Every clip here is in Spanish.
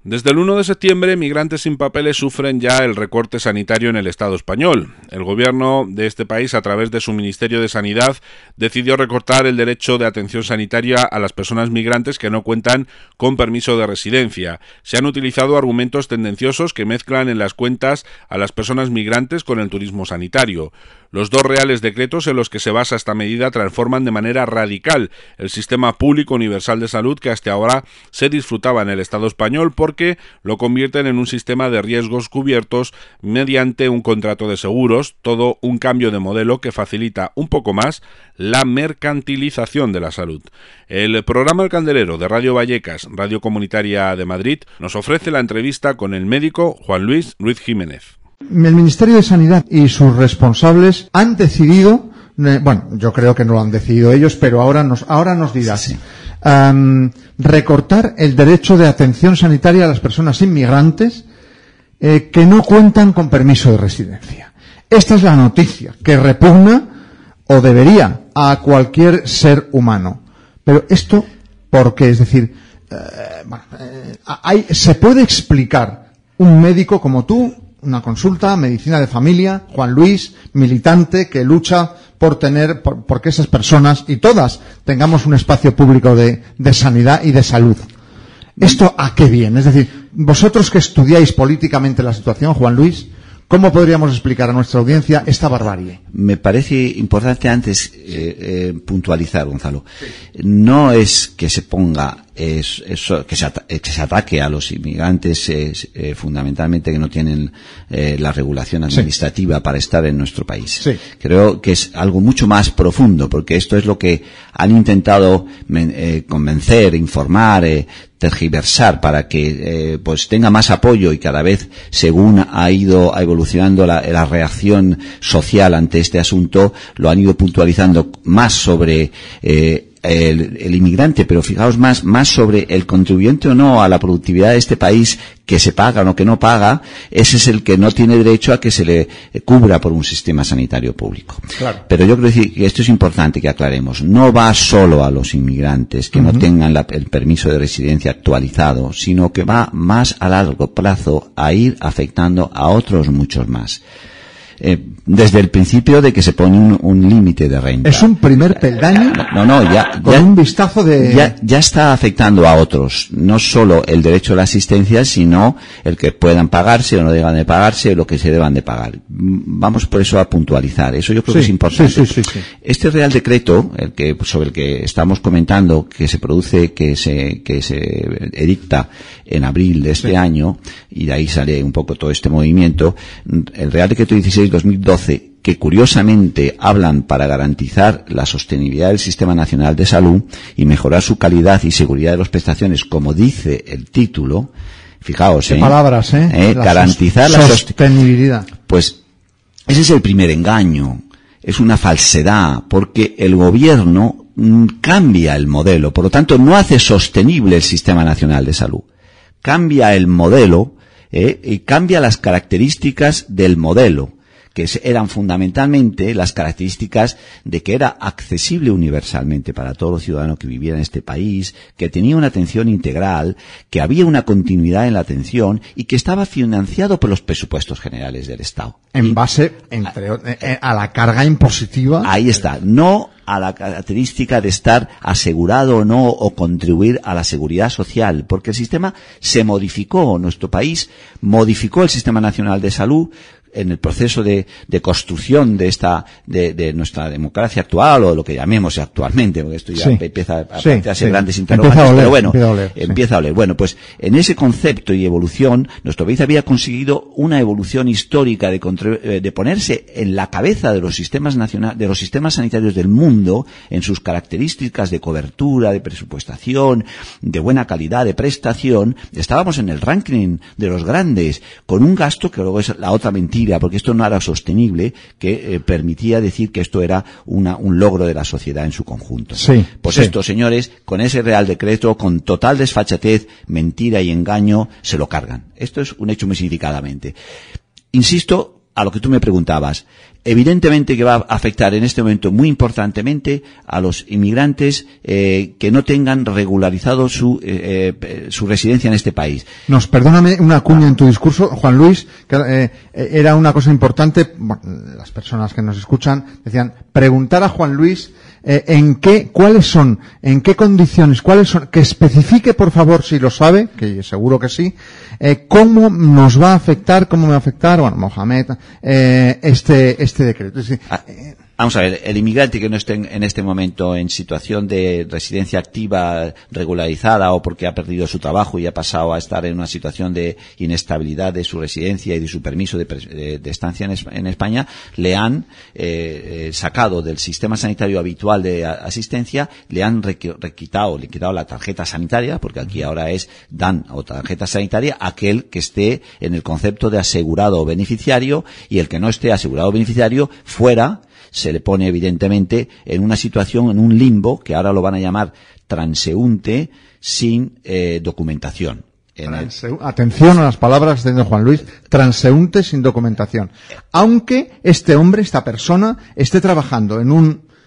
Desde el 1 de septiembre, migrantes sin papeles sufren ya el recorte sanitario en el Estado español. El gobierno de este país, a través de su Ministerio de Sanidad, decidió recortar el derecho de atención sanitaria a las personas migrantes que no cuentan con permiso de residencia. Se han utilizado argumentos tendenciosos que mezclan en las cuentas a las personas migrantes con el turismo sanitario. Los dos reales decretos en los que se basa esta medida transforman de manera radical el sistema público universal de salud que hasta ahora se disfrutaba en el Estado español, porque lo convierten en un sistema de riesgos cubiertos mediante un contrato de seguros, todo un cambio de modelo que facilita un poco más la mercantilización de la salud. El programa El Candelero de Radio Vallecas, Radio Comunitaria de Madrid, nos ofrece la entrevista con el médico Juan Luis Ruiz Jiménez. El Ministerio de Sanidad y sus responsables han decidido, bueno, yo creo que no lo han decidido ellos, pero ahora nos dirás, sí. Recortar el derecho de atención sanitaria a las personas inmigrantes que no cuentan con permiso de residencia. Esta es la noticia que repugna, o debería, a cualquier ser humano. Pero esto, ¿por qué? Es decir, ¿se puede explicar un médico como tú, una consulta, medicina de familia, Juan Luis, militante que lucha porque esas personas y todas tengamos un espacio público de sanidad y de salud? ¿Esto a qué viene? Es decir, vosotros que estudiáis políticamente la situación, Juan Luis, ¿cómo podríamos explicar a nuestra audiencia esta barbarie? Me parece importante antes puntualizar, Gonzalo. Sí. No es que se ponga que se ataque a los inmigrantes fundamentalmente que no tienen la regulación administrativa para estar en nuestro país. Sí. Creo que es algo mucho más profundo, porque esto es lo que han intentado convencer, informar, tergiversar para que pues tenga más apoyo, y cada vez, según ha ido evolucionando la reacción social ante este asunto, lo han ido puntualizando más sobre el inmigrante, pero fijaos más sobre el contribuyente o no a la productividad de este país, que se paga o no que no paga. Ese es el que no tiene derecho a que se le cubra por un sistema sanitario público. Claro. Pero yo creo que esto es importante que aclaremos. No va solo a los inmigrantes que no tengan el permiso de residencia actualizado, sino que va más a largo plazo a ir afectando a otros muchos más. Desde el principio de que se pone un límite de renta. Es un primer peldaño. Con un vistazo de. Ya está afectando a otros. No solo el derecho a la asistencia, sino el que puedan pagarse o no deban de pagarse, lo que se deban de pagar. Vamos por eso a puntualizar. Eso yo creo que es importante. Sí. Este Real Decreto, sobre el que estamos comentando, que se edicta en abril de este año, y de ahí sale un poco todo este movimiento, el Real Decreto 16/2012, que curiosamente hablan para garantizar la sostenibilidad del Sistema Nacional de Salud y mejorar su calidad y seguridad de las prestaciones, como dice el título. Fijaos, palabras, garantizar la sostenibilidad. Pues ese es el primer engaño. Es una falsedad, porque el gobierno cambia el modelo, por lo tanto no hace sostenible el Sistema Nacional de Salud. Cambia el modelo y cambia las características del modelo, que eran fundamentalmente las características de que era accesible universalmente para todo los ciudadanos que viviera en este país, que tenía una atención integral, que había una continuidad en la atención y que estaba financiado por los presupuestos generales del Estado. En base, a la carga impositiva. Ahí está. No a la característica de estar asegurado o no, o contribuir a la seguridad social, porque el sistema se modificó. Nuestro país modificó el Sistema Nacional de Salud en el proceso de construcción de nuestra democracia actual, o lo que llamemos actualmente, porque esto ya empieza a plantearse grandes interrogantes, pero bueno, empieza a oler. Bueno, pues en ese concepto y evolución, nuestro país había conseguido una evolución histórica de ponerse en la cabeza de los sistemas de los sistemas sanitarios del mundo, en sus características de cobertura, de presupuestación, de buena calidad de prestación. Estábamos en el ranking de los grandes, con un gasto que luego es la otra mentira, porque esto no era sostenible, que permitía decir que esto era un logro de la sociedad en su conjunto. Esto, señores, con ese Real Decreto, con total desfachatez, mentira y engaño, se lo cargan. Esto es un hecho muy significadamente. Insisto a lo que tú me preguntabas. evidentemente que va a afectar en este momento muy importantemente a los inmigrantes que no tengan regularizado su residencia en este país. Perdóname una cuña en tu discurso, Juan Luis, que era una cosa importante. Bueno, las personas que nos escuchan decían, preguntar a Juan Luis en qué condiciones, que especifique, por favor, si lo sabe, que seguro que sí, cómo nos va a afectar, bueno, Mohamed, este decreto. Es decir, vamos a ver, el inmigrante que no esté en este momento en situación de residencia activa regularizada o porque ha perdido su trabajo y ha pasado a estar en una situación de inestabilidad de su residencia y de su permiso de estancia en España, le han sacado del sistema sanitario habitual de asistencia, le han quitado la tarjeta sanitaria, porque aquí ahora dan tarjeta sanitaria a aquel que esté en el concepto de asegurado o beneficiario, y el que no esté asegurado o beneficiario fuera se le pone evidentemente en una situación, en un limbo, que ahora lo van a llamar transeúnte sin documentación. Atención a las palabras de Juan Luis, transeúnte sin documentación. Aunque esta persona, esté trabajando en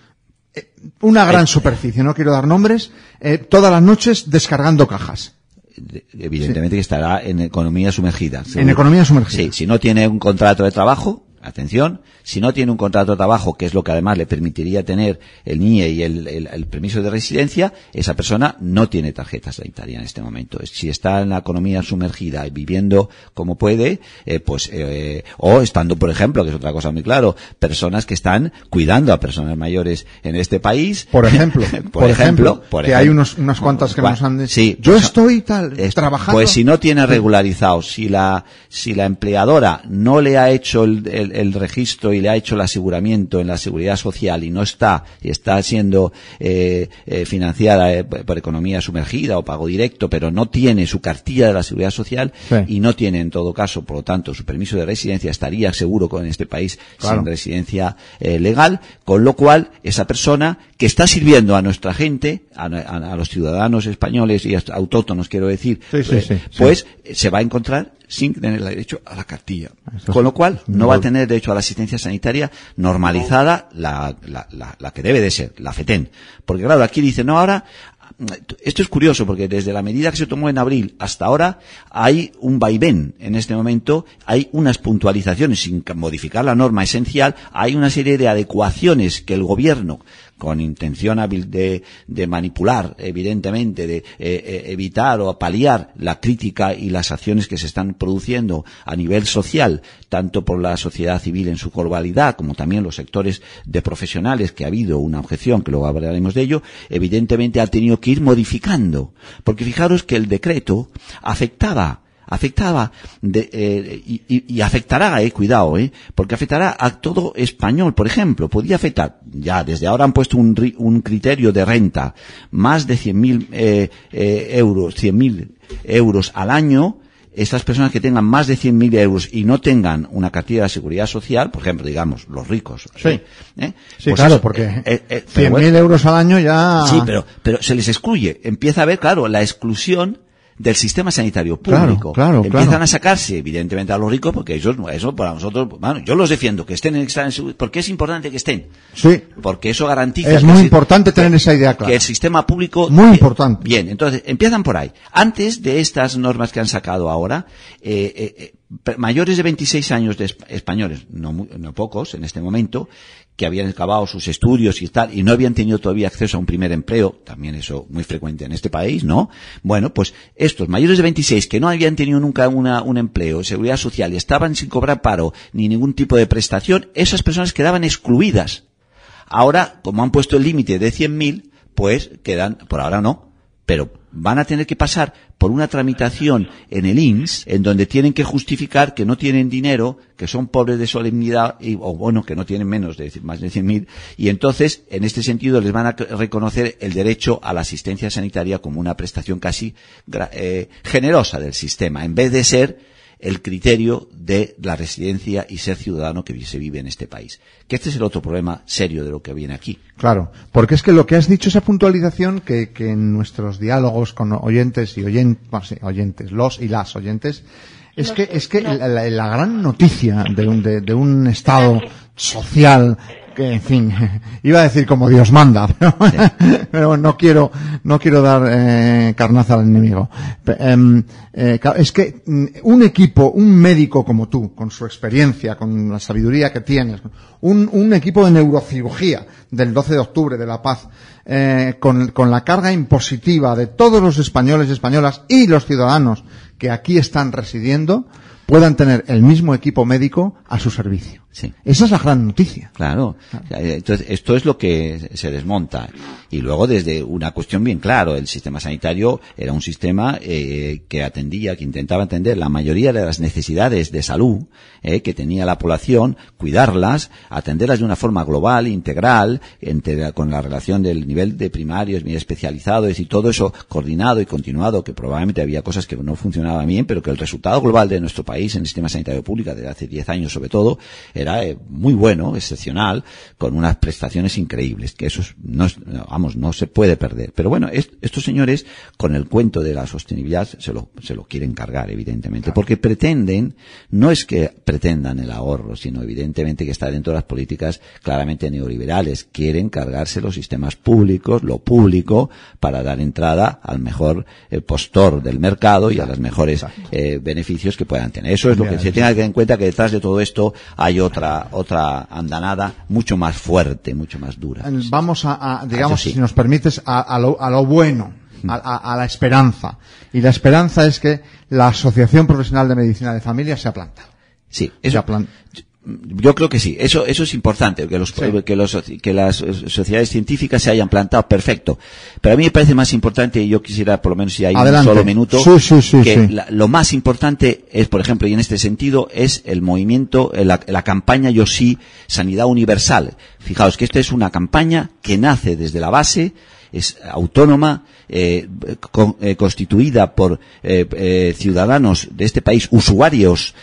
una gran superficie, no quiero dar nombres, todas las noches descargando cajas. Evidentemente que estará en economía sumergida. En economía sumergida. Sí, si no tiene un contrato de trabajo, atención, si no tiene un contrato de trabajo, que es lo que además le permitiría tener el NIE y el permiso de residencia, esa persona no tiene tarjeta sanitaria en este momento. Si está en la economía sumergida y viviendo como puede, o estando, por ejemplo, que es otra cosa muy claro, personas que están cuidando a personas mayores en este país. Por ejemplo, que hay unas cuantas que nos han... Sí, yo estoy trabajando... Pues si no tiene regularizado, si la empleadora no le ha hecho el registro y le ha hecho el aseguramiento en la seguridad social y está siendo financiada por economía sumergida o pago directo, pero no tiene su cartilla de la seguridad social, sí, y no tiene en todo caso, por lo tanto, su permiso de residencia, estaría seguro en este país, claro, sin residencia legal, con lo cual esa persona que está sirviendo a nuestra gente, a los ciudadanos españoles y autóctonos, quiero decir, se va a encontrar sin tener el derecho a la cartilla. Con lo cual, no va a tener derecho a la asistencia sanitaria normalizada, la que debe de ser, la FETEN. Porque claro, aquí dicen, no, ahora, esto es curioso, porque desde la medida que se tomó en abril hasta ahora, hay un vaivén. En este momento, hay unas puntualizaciones, sin modificar la norma esencial, hay una serie de adecuaciones que el gobierno, con intención hábil de manipular, evidentemente, de evitar o paliar la crítica y las acciones que se están produciendo a nivel social, tanto por la sociedad civil en su globalidad, como también los sectores de profesionales, que ha habido una objeción, que luego hablaremos de ello, evidentemente ha tenido que ir modificando. Porque fijaros que el decreto afectaba y afectará, cuidado, porque afectará a todo español. Por ejemplo, podía afectar, ya desde ahora han puesto un criterio de renta, más de 100.000 euros al año. Estas personas que tengan más de 100.000 euros y no tengan una cartilla de seguridad social, por ejemplo, digamos, los ricos. Sí, pues claro, porque 100.000 euros al año ya... Sí, pero se les excluye. Empieza a haber, claro, la exclusión del sistema sanitario público. Claro. Empiezan a sacarse, evidentemente, a los ricos, porque eso para nosotros, bueno, yo los defiendo, que estén porque es importante que estén. Sí. Porque eso garantiza... Es muy importante tener esa idea clara. Que el sistema público... Muy importante. Bien, entonces, empiezan por ahí. Antes de estas normas que han sacado ahora, mayores de 26 años de españoles, no pocos en este momento, que habían acabado sus estudios y tal, y no habían tenido todavía acceso a un primer empleo, también eso muy frecuente en este país, ¿no? Bueno, pues estos mayores de 26 que no habían tenido nunca un empleo, seguridad social, y estaban sin cobrar paro ni ningún tipo de prestación, esas personas quedaban excluidas. Ahora, como han puesto el límite de 100.000, pues quedan, por ahora no, pero van a tener que pasar por una tramitación en el INS, en donde tienen que justificar que no tienen dinero, que son pobres de solemnidad, que no tienen más de 100.000, y entonces, en este sentido, les van a reconocer el derecho a la asistencia sanitaria como una prestación casi generosa del sistema, en vez de ser el criterio de la residencia y ser ciudadano que se vive en este país. Que este es el otro problema serio de lo que viene aquí. Claro, porque es que lo que has dicho, esa puntualización que en nuestros diálogos con oyentes y los y las oyentes, es que la gran noticia de un Estado social, que en fin, iba a decir como Dios manda, pero, sí. Pero no quiero dar carnaza al enemigo. Es que un equipo, un médico como tú, con su experiencia, con la sabiduría que tienes, un equipo de neurocirugía del 12 de octubre de La Paz, con la carga impositiva de todos los españoles y españolas y los ciudadanos que aquí están residiendo, puedan tener el mismo equipo médico a su servicio. Sí. Esa es la gran noticia. Claro. Entonces, esto es lo que se desmonta. Y luego, desde una cuestión bien claro, el sistema sanitario era un sistema que atendía, que intentaba atender la mayoría de las necesidades de salud que tenía la población, cuidarlas, atenderlas de una forma global, integral, con la relación del nivel de primarios, nivel especializado, es decir, todo eso coordinado y continuado, que probablemente había cosas que no funcionaban bien, pero que el resultado global de nuestro país en el sistema sanitario público, desde hace 10 años sobre todo, era muy bueno, excepcional, con unas prestaciones increíbles, que eso no se puede perder. Pero bueno, estos señores, con el cuento de la sostenibilidad, se lo quieren cargar, evidentemente, claro. Porque no es que pretendan el ahorro, sino evidentemente que está dentro de las políticas claramente neoliberales. Quieren cargarse los sistemas públicos, lo público, para dar entrada al mejor postor del mercado y a los mejores beneficios que puedan tener. Eso es lo que se tenga que tener en cuenta, que detrás de todo esto hay otra andanada mucho más fuerte, mucho más dura. Vamos digamos, si nos permites, a lo bueno, a la esperanza. Y la esperanza es que la Asociación Profesional de Medicina de Familia se ha plantado. Sí, yo creo que sí, eso es importante, que las sociedades científicas se hayan plantado, perfecto. Pero a mí me parece más importante, y yo quisiera, por lo menos si hay un solo minuto, lo más importante es, por ejemplo, y en este sentido, es el movimiento, la campaña Yo Sí, Sanidad Universal. Fijaos que esta es una campaña que nace desde la base, es autónoma, constituida por ciudadanos de este país, usuarios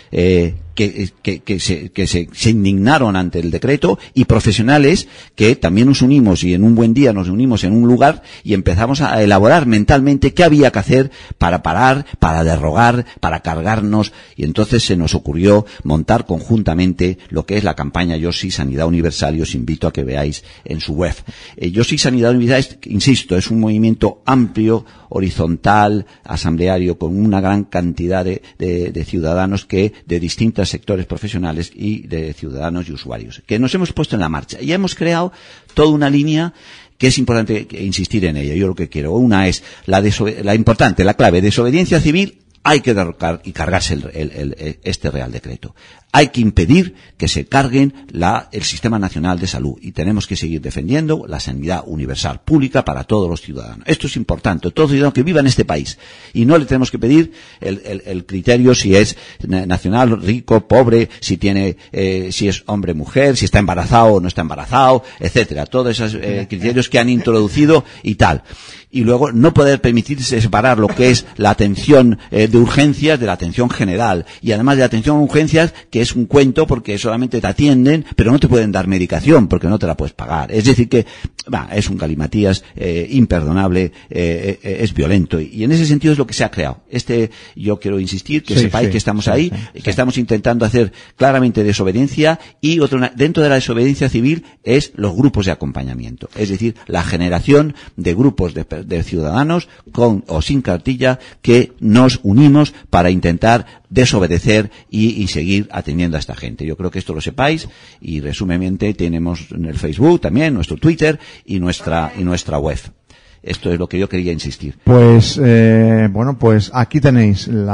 que se indignaron ante el decreto, y profesionales que también nos unimos, y en un buen día nos unimos en un lugar y empezamos a elaborar mentalmente qué había que hacer para parar, para derrogar, para cargarnos, y entonces se nos ocurrió montar conjuntamente lo que es la campaña Yo Sí Sanidad Universal, y os invito a que veáis en su web. Yo Sí Sanidad Universal, insisto, es un movimiento amplio, horizontal, asambleario, con una gran cantidad de ciudadanos de distintos sectores profesionales y de ciudadanos y usuarios, que nos hemos puesto en la marcha. Y hemos creado toda una línea que es importante insistir en ella. Yo lo que quiero, una es la clave, desobediencia civil. Hay que derrocar y cargarse este Real Decreto. Hay que impedir que se carguen el Sistema Nacional de Salud, y tenemos que seguir defendiendo la sanidad universal pública para todos los ciudadanos. Esto es importante, todo ciudadano que viva en este país, y no le tenemos que pedir el criterio si es nacional, rico, pobre, si es hombre, mujer, si está embarazado o no está embarazado, etcétera. Todos esos criterios que han introducido y tal. Y luego no poder permitirse separar lo que es la atención de urgencias de la atención general, y además de la atención a urgencias, que es un cuento porque solamente te atienden pero no te pueden dar medicación porque no te la puedes pagar. Es decir que es un galimatías imperdonable, es violento, y en ese sentido es lo que se ha creado. Yo quiero insistir que sepáis que estamos ahí, que estamos intentando hacer claramente desobediencia, y dentro de la desobediencia civil es los grupos de acompañamiento, es decir, la generación de grupos de ciudadanos con o sin cartilla que nos unimos para intentar desobedecer y seguir atendiendo a esta gente. Yo creo que esto lo sepáis, y resumidamente tenemos en el Facebook también, nuestro Twitter y nuestra web. Esto es lo que yo quería insistir. Pues aquí tenéis el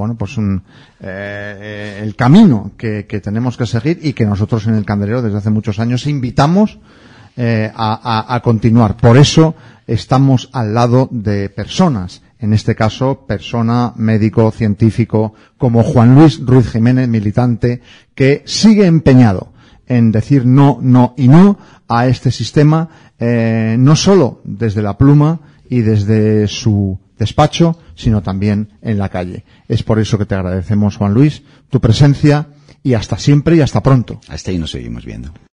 camino que tenemos que seguir, y que nosotros en El Candelero desde hace muchos años invitamos a continuar. Por eso estamos al lado de personas, en este caso persona, médico, científico, como Juan Luis Ruiz Jiménez, militante, que sigue empeñado en decir no a este sistema, no solo desde la pluma y desde su despacho, sino también en la calle. Es por eso que te agradecemos, Juan Luis, tu presencia, y hasta siempre y hasta pronto. Hasta ahí nos seguimos viendo.